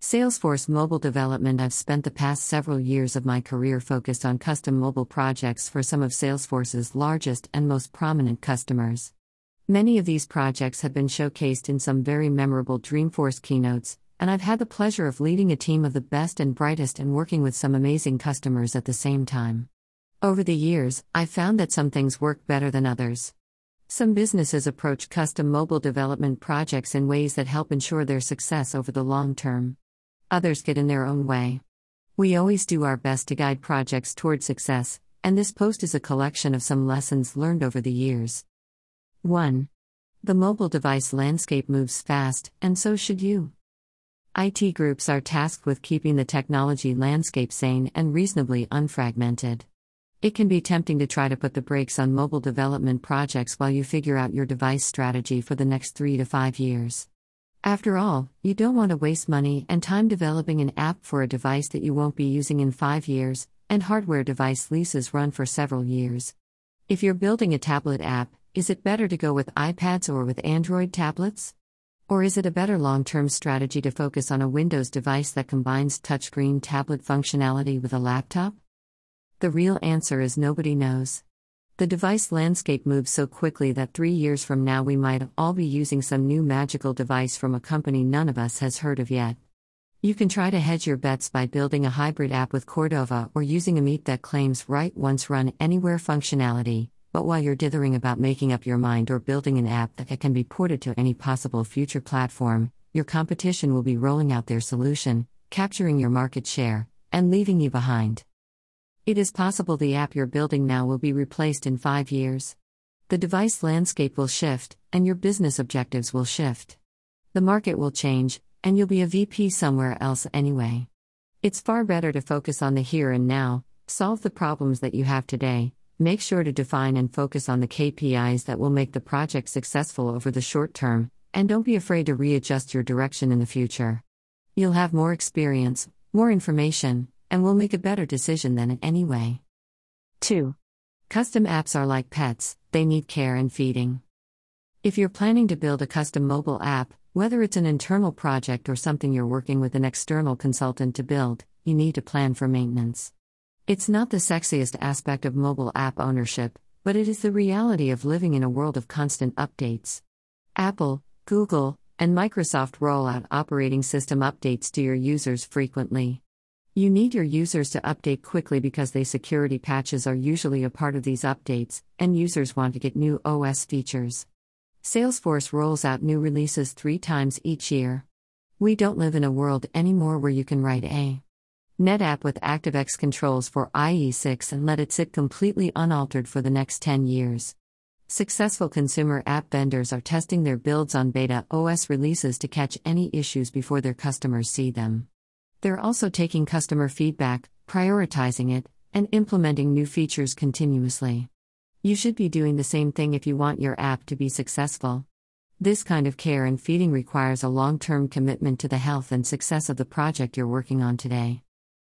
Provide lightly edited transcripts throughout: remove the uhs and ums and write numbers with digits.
Salesforce mobile development. I've spent the past several years of my career focused on custom mobile projects for some of Salesforce's largest and most prominent customers. Many of these projects have been showcased in some very memorable Dreamforce keynotes, and I've had the pleasure of leading a team of the best and brightest and working with some amazing customers at the same time. Over the years, I've found that some things work better than others. Some businesses approach custom mobile development projects in ways that help ensure their success over the long term. Others get in their own way. We always do our best to guide projects toward success, and this post is a collection of some lessons learned over the years. 1. The mobile device landscape moves fast, and so should you. IT groups are tasked with keeping the technology landscape sane and reasonably unfragmented. It can be tempting to try to put the brakes on mobile development projects while you figure out your device strategy for the next 3 to 5 years. After all, you don't want to waste money and time developing an app for a device that you won't be using in 5 years, and hardware device leases run for several years. If you're building a tablet app, is it better to go with iPads or with Android tablets? Or is it a better long-term strategy to focus on a Windows device that combines touchscreen tablet functionality with a laptop? The real answer is nobody knows. The device landscape moves so quickly that 3 years from now we might all be using some new magical device from a company none of us has heard of yet. You can try to hedge your bets by building a hybrid app with Cordova or using a Meet that claims write once run anywhere functionality, but while you're dithering about making up your mind or building an app that can be ported to any possible future platform, your competition will be rolling out their solution, capturing your market share, and leaving you behind. It is possible the app you're building now will be replaced in 5 years. The device landscape will shift, and your business objectives will shift. The market will change, and you'll be a VP somewhere else anyway. It's far better to focus on the here and now, solve the problems that you have today, make sure to define and focus on the KPIs that will make the project successful over the short term, and don't be afraid to readjust your direction in the future. You'll have more experience, more information, and will make a better decision then anyway. 2. Custom apps are like pets, they need care and feeding. If you're planning to build a custom mobile app, whether it's an internal project or something you're working with an external consultant to build, you need to plan for maintenance. It's not the sexiest aspect of mobile app ownership, but it is the reality of living in a world of constant updates. Apple, Google, and Microsoft roll out operating system updates to your users frequently. You need your users to update quickly because security patches are usually a part of these updates, and users want to get new OS features. Salesforce rolls out new releases 3 times each year. We don't live in a world anymore where you can write a NetApp with ActiveX controls for IE6 and let it sit completely unaltered for the next 10 years. Successful consumer app vendors are testing their builds on beta OS releases to catch any issues before their customers see them. They're also taking customer feedback, prioritizing it, and implementing new features continuously. You should be doing the same thing if you want your app to be successful. This kind of care and feeding requires a long-term commitment to the health and success of the project you're working on today.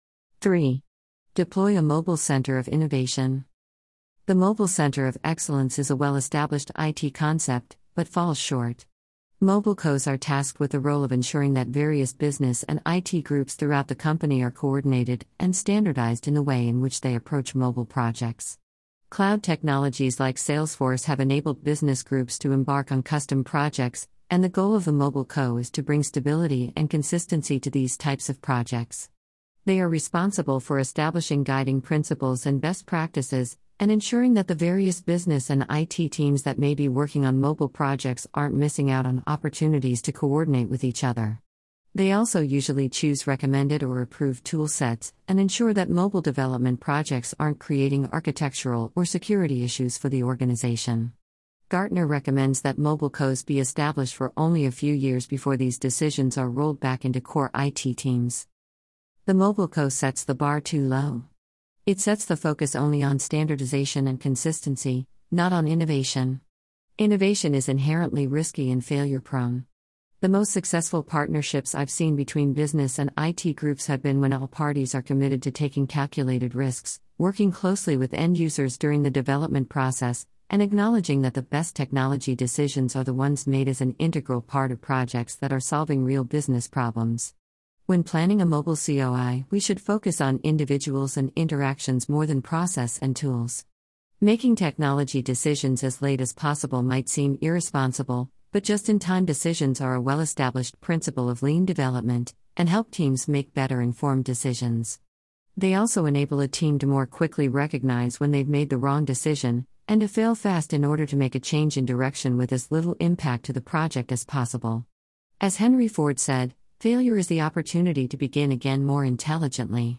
3. Deploy a mobile center of innovation. The Mobile Center of Excellence is a well-established IT concept, but falls short. Mobile COs are tasked with the role of ensuring that various business and IT groups throughout the company are coordinated and standardized in the way in which they approach mobile projects. Cloud technologies like Salesforce have enabled business groups to embark on custom projects, and the goal of the Mobile Co is to bring stability and consistency to these types of projects. They are responsible for establishing guiding principles and best practices, and ensuring that the various business and IT teams that may be working on mobile projects aren't missing out on opportunities to coordinate with each other. They also usually choose recommended or approved tool sets, and ensure that mobile development projects aren't creating architectural or security issues for the organization. Gartner recommends that mobile COs be established for only a few years before these decisions are rolled back into core IT teams. The Mobile Co sets the bar too low. It sets the focus only on standardization and consistency, not on innovation. Innovation is inherently risky and failure-prone. The most successful partnerships I've seen between business and IT groups have been when all parties are committed to taking calculated risks, working closely with end users during the development process, and acknowledging that the best technology decisions are the ones made as an integral part of projects that are solving real business problems. When planning a mobile COI, we should focus on individuals and interactions more than process and tools. Making technology decisions as late as possible might seem irresponsible, but just-in-time decisions are a well-established principle of lean development and help teams make better informed decisions. They also enable a team to more quickly recognize when they've made the wrong decision and to fail fast in order to make a change in direction with as little impact to the project as possible. As Henry Ford said, failure is the opportunity to begin again more intelligently.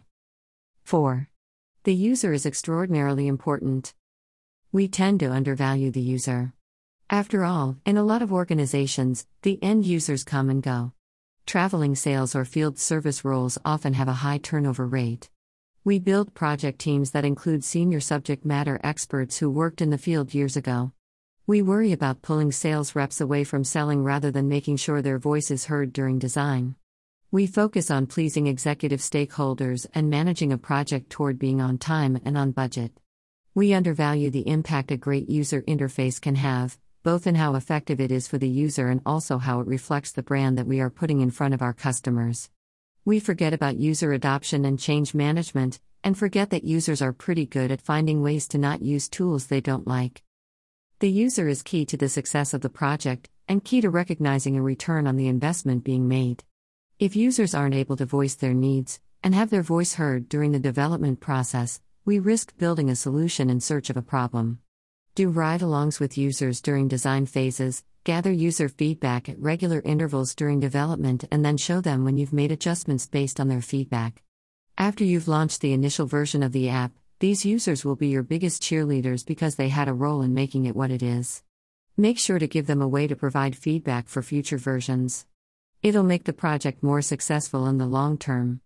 4. The user is extraordinarily important. We tend to undervalue the user. After all, in a lot of organizations, the end users come and go. Traveling sales or field service roles often have a high turnover rate. We build project teams that include senior subject matter experts who worked in the field years ago. We worry about pulling sales reps away from selling rather than making sure their voice is heard during design. We focus on pleasing executive stakeholders and managing a project toward being on time and on budget. We undervalue the impact a great user interface can have, both in how effective it is for the user and also how it reflects the brand that we are putting in front of our customers. We forget about user adoption and change management, and forget that users are pretty good at finding ways to not use tools they don't like. The user is key to the success of the project, and key to recognizing a return on the investment being made. If users aren't able to voice their needs, and have their voice heard during the development process, we risk building a solution in search of a problem. Do ride-alongs with users during design phases, gather user feedback at regular intervals during development and then show them when you've made adjustments based on their feedback. After you've launched the initial version of the app, these users will be your biggest cheerleaders because they had a role in making it what it is. Make sure to give them a way to provide feedback for future versions. It'll make the project more successful in the long term.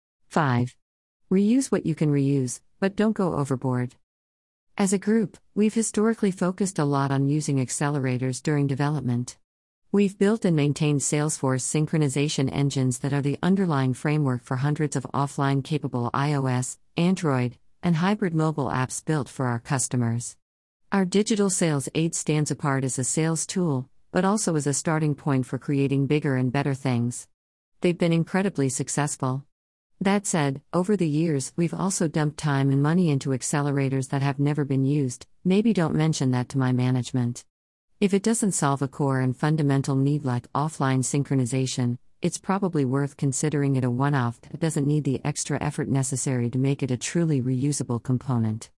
5. Reuse what you can reuse, but don't go overboard. As a group, we've historically focused a lot on using accelerators during development. We've built and maintained Salesforce synchronization engines that are the underlying framework for hundreds of offline-capable iOS, Android, and hybrid mobile apps built for our customers. Our digital sales aid stands apart as a sales tool, but also as a starting point for creating bigger and better things. They've been incredibly successful. That said, over the years, we've also dumped time and money into accelerators that have never been used. Maybe don't mention that to my management. If it doesn't solve a core and fundamental need like offline synchronization, it's probably worth considering it a one-off that doesn't need the extra effort necessary to make it a truly reusable component.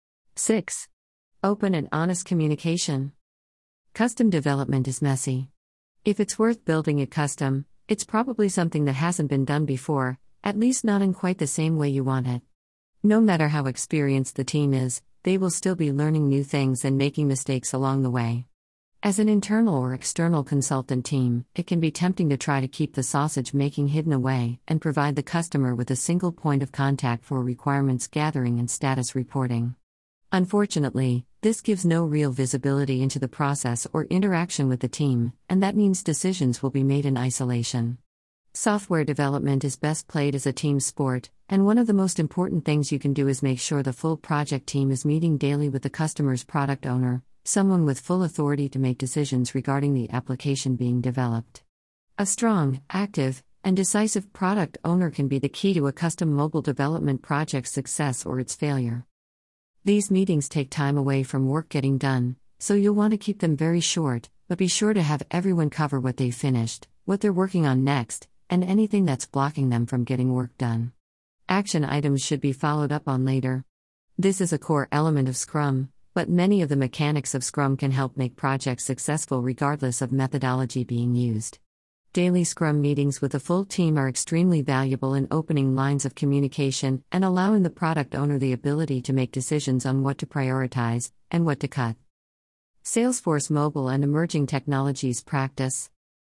6. Open and honest communication. Custom development is messy. If it's worth building it custom, it's probably something that hasn't been done before, at least not in quite the same way you want it. No matter how experienced the team is, they will still be learning new things and making mistakes along the way. As an internal or external consultant team, it can be tempting to try to keep the sausage making hidden away and provide the customer with a single point of contact for requirements gathering and status reporting. Unfortunately, this gives no real visibility into the process or interaction with the team, and that means decisions will be made in isolation. Software development is best played as a team sport, and one of the most important things you can do is make sure the full project team is meeting daily with the customer's product owner, someone with full authority to make decisions regarding the application being developed. A strong, active, and decisive product owner can be the key to a custom mobile development project's success or its failure. These meetings take time away from work getting done, so you'll want to keep them very short, but be sure to have everyone cover what they've finished, what they're working on next, and anything that's blocking them from getting work done. Action items should be followed up on later. This is a core element of Scrum, but many of the mechanics of Scrum can help make projects successful regardless of methodology being used. Daily Scrum meetings with the full team are extremely valuable in opening lines of communication and allowing the product owner the ability to make decisions on what to prioritize and what to cut. Salesforce Mobile and Emerging Technologies Practice.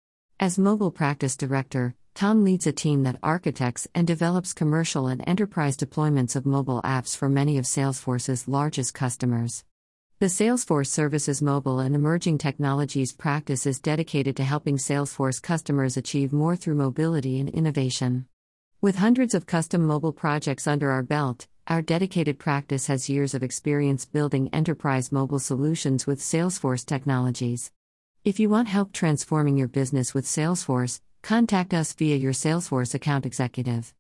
As Mobile Practice Director, Tom leads a team that architects and develops commercial and enterprise deployments of mobile apps for many of Salesforce's largest customers. The Salesforce Services Mobile and Emerging Technologies practice is dedicated to helping Salesforce customers achieve more through mobility and innovation. With hundreds of custom mobile projects under our belt, our dedicated practice has years of experience building enterprise mobile solutions with Salesforce technologies. If you want help transforming your business with Salesforce, Contact us via your Salesforce account executive.